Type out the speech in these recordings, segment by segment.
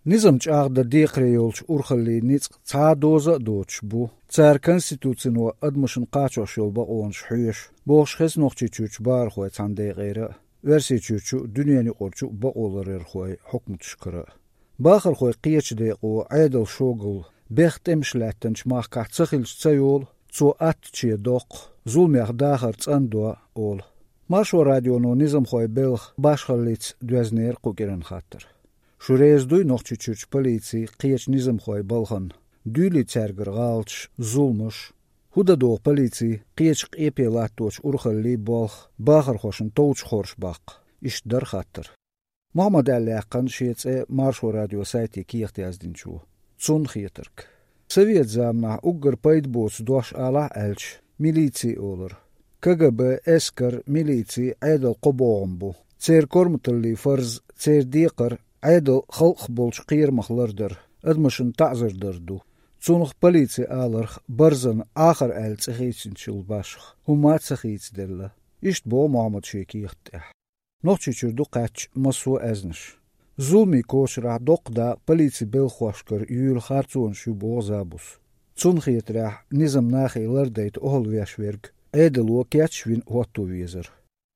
نظام چاغ د دیقریولچ اورخلی نیڅ څا دوزه دوچ بو څار کنستیتوڅنو ادمشن قاچو شول باونش حیش بوخش خس نوخچی چوچ بار خو څاندې غیره ورسی چوچو دنیانی قرچو باولر خوای حکم تشکره باخر خوای قیچ دی قو عیدل شوګل بختم شلاتنچ ماخ کا څخل څیول څو ات چی دوق زولمه داخر څندو اول ماشو رادیو نو نظام خوای بلخ باشخلیت دوزنیر قوګرن خاطر شوریز دوی نوخچی چوچ پلیسی قیچ نظام خوای بلخن دولی ترگر غالچ زولمش هودا دو پلیسی قیچ قیپیلاتوچ اورخلی بلخ باخر خوشن توچ خورش باق اش در خاطر محمد علی قن شیت مارشو رادیو سایتی کی اختیازدین چو چون خیترک سویت زامنا اوگر پاید بوس دوش الا الچ ميليتي اولر KGB اسكر ميليتي عيدل قبوغم بو تير كورمتلي فرز تير ديقر عيدل خلق بولش قير مخلردر ادمشن تعزر دردو تونخ بليتي آلرخ برزن آخر آل تخيتين شل باشخ هما تخيت دلله اشت بو محمد شيكي يختح نوخشي چردو قاتش مسو ازنش زولمي كوش راح دوق دا بليتي بالخوشكر يول خارتون شو بو زابوس تونخيت راح نظام ناخي لرديت اهل ويشورگ عيدلو كياتشوين هوتو ويزر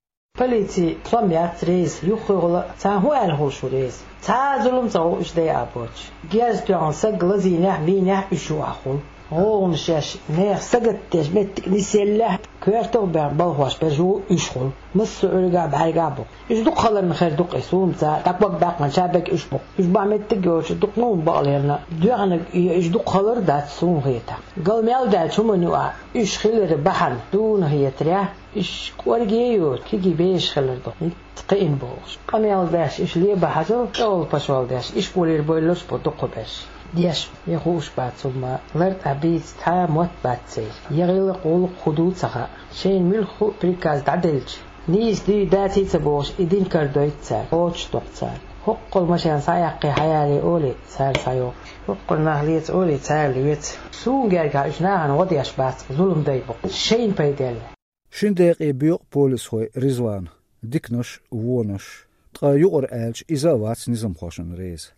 بليتي طلميات ريز يخوغل تا هو الهوشو ريز تا ظلم تو اش دي ابوش جاز بيان سقل زينح بينح اشو اخون هون شاش نير سقتش مت نسله كيرتو بالهوش برجو اشخل مس اورغا بحرغابو اش دو خلر خير دو قسوم تا تقبق دقن شابك اشبو اش بعمت تجوش دو نون باليرنا دوغن اش دو خلر دات سون هيتا قال ميل دات شمنو اش خلر بحن دون هيتريا اش كورجيو كيجي بيش خلر دو تقين بوش قميل داش اش ليه بحجر اول باشوال داش اش بولير بولوس بدق باش ديش يخوش بعد ثم لرد أبيت تا موت باتسي يغيل قول خدود سخا شين ملخو بريكاز دعدلج نيس دي داتي تبوش إدين كردويت سار قوش دوق سار حق المشان سايقي حيالي أولي سار سايو حق النهليت أولي سار ليت سون جاركا إشناهن وديش بات ظلم دايبو شين بيدل شين دقيقة بيوق بوليس خوي رزوان ديكنش وونش تقا يقر آلش إذا واتس نظام خوشن ريز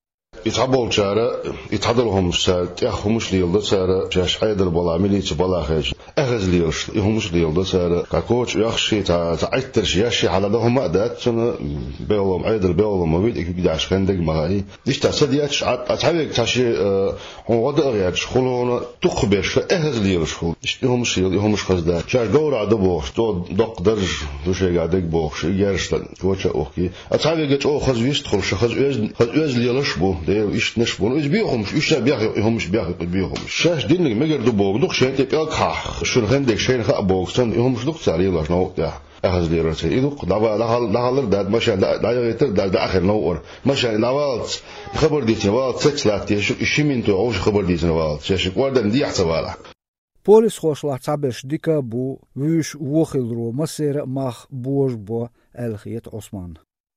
يتعبوا شارع يتحضرهم ساعات يخمش ليلد سارة جاش عيدر بلا مليت بلا خيج أخذ ليش يخمش ليلد سارة كاكوش يخشي تعتر شيء على ده هم أدات سنة بيولم عيدر بيولم ما بيد يجاش خندق معي ديش تعسدياتش أتحبك تاشي هو وضع غيرش خلونا تخبش أخذ ليش خل يخمش خزدا جاش جورا دبوش تو دق درج دوشي قاعدك بوش يرش كوش أوكي أتحبك أو خزويست خلش خز ليش بو ده إيش نشبون إيش بيهمش إيش بيهمش بيهمش شاش دينك مقدر بوق دق شيء تبقى خا شو عندك شيء خا بوق سن يهمش دق ساري لاش نو ده أخذ لي رأسي يدق ده ده ماشي ده يغير ده آخر نور ماشي نوالت خبر ديت نوالت سكسلات إيش من تو عوش خبر ديت نوالت شاش وردن دي حسابه بوليس خوش لعتبش ديكا بو ويش وخلرو مسير ماخ بوج بو الخيت عثمان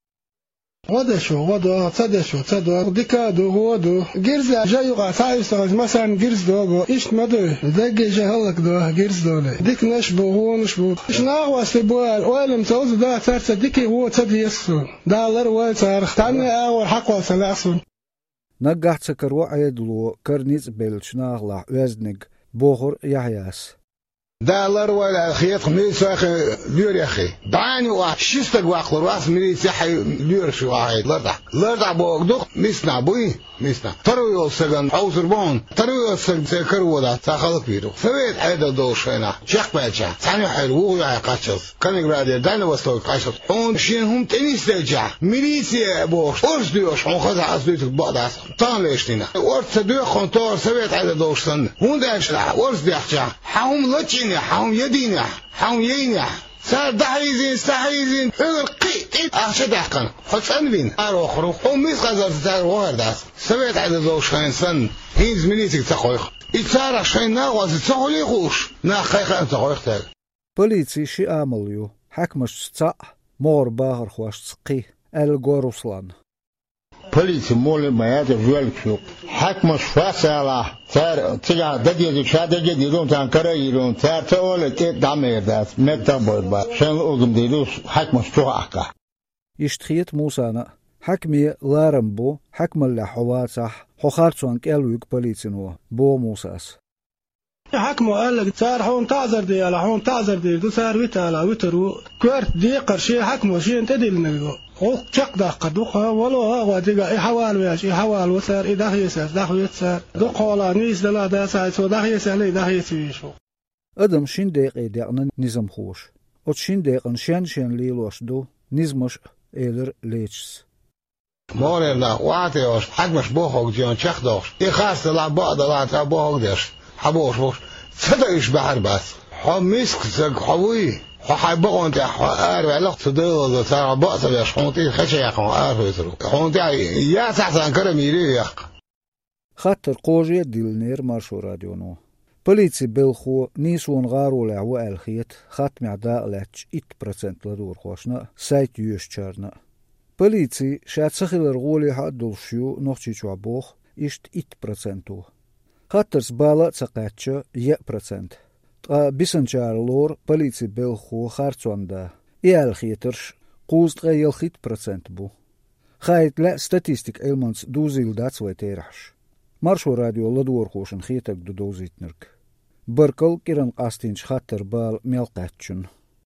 ودا تدشو ديكا دو هو دو جرز جايو قاعد مثلا جرز دو ايش مدو دق جهلك دو جرز دو ديك نشبو هو نشبو ايش ناقص بوال ولا متوز ده ثالث ديك هو تديسو دولار وتارخ تاني اول حق وسلاسون نجحت سكروا عيدلو كرنيز بلشناغلا وزنق بوخر يحياس دالر ولا خيط خميس اخي لير يا اخي دعاني وشستك واخر واس ميليس يحي لير شو واحد لرضع بوقدق مسنا بوي مسنا ترو يوسغن حوزر بون ترو يوسغن سكر ولا تاخذ بيرو فويت هذا دوش هنا شيخ باجا ثاني حلو يا قاشص كان يقرا دانا وصل قاشص هون شين هم تنس ترجع ميليسيا بوش اورس ديوش هون خذ عزيت بعض طان ليشتنا اورس دو خنتور سويت هذا دوش سن هون داش اورس ديحجا حوم لتشين حوم يدينا حوم يينا صار دحيزين استحيزين قيت أخشى أحكام حسن بين أروخرو وميز غزال تار وارداس سويت على دوش إنسان هين زميلتك تخويخ إتسارع شيء ناقص تخولي خوش ناخيخ أنت خويخ تاج بوليسي شي عمليو حكمش تسع مور باهر خوش تسقي الجوروسلان بوليسي مول ما يدرجول شو حكمش فاسلا تار تجا ددي شاده جديدون تنكريرون تار تقول دامير داس متى بول با شن اوغم ديلوس حكمش توحكا يشتخيت موسانا حكمي لارمبو حكم الله حواتح حخارتوان كالويك بوليتينو بو موساس حكموا قال لك صار هون تعذر دي على هون تعذر دي دو صار ويتالا ويترو كورت دي قرشي حكموا شي انت دي لنجو او شق دق دوخ ولو هو ديغا حوال وياش حوال وصار اذا يساس داخل يتسار دو قولا نيس دلا دا سايس ودا يسالي دا يسويشو ادم شين دقيقه دقن نظام خوش او شين دقيقن شان ليلوش دو نظمش ايلر ليتشس مورنا واتيوش حكمش بوخوك جيون شق دوخ اي خاص لا بعد لا بوخوك ديش حبوش بوش صدقش بحر بس حميسك زق حوي حبقون تاع ار علاق صدق تاع بقص يا شونتي خشي يا خون ار يسرو خونتي يا تحسن كرم يري يا خاطر قوجي ديلنير مارشو راديونو بوليتسي بلخو نيسون غارو لعو الخيت خاتم عداء لاتش 1% لدور خوشنا سايت يوشچارنا بوليتسي شات سخيل رغولي حدول شيو نوخشي چوابوخ اشت 1% خاطرس بالا تسقاتش 1% بيسنجار لور بوليتسي بلخو خارتواندا الخيترش قوزت يلخيت % بو خايت لا ستاتيستيك ايلمانس دوزيل داتس ويتيرحش مارشو راديو لدور خوشن خيتك دو دوزيتنرك بركل كيرن قاستينش خاطر بال ميلقاتشن